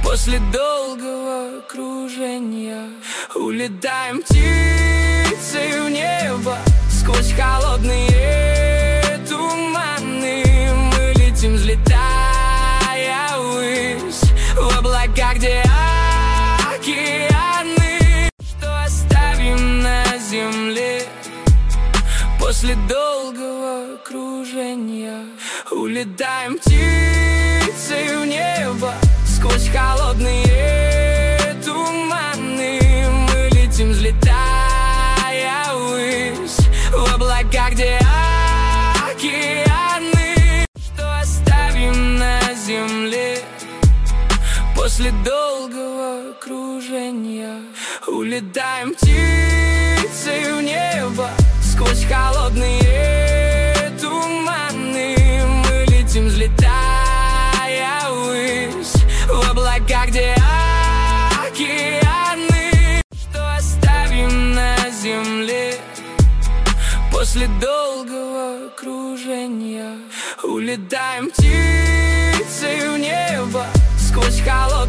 После долгого кружения улетаем птицей в небо. Сквозь холодные туманы мы летим, взлетая ввысь, в облака, где океаны. Что оставим на земле после долгого кружения? Улетаем птицей в небо. Сквозь холодные туманы мы летим, взлетая ввысь, в облака, где океаны. Что оставим на земле после долгого кружения? Улетаем птицей в небо. Сквозь холодные туманы мы летим, взлетая ввысь, в облака, где океаны. Что оставим на земле после долгого кружения? Улетаем птицей в небо. Сквозь холодные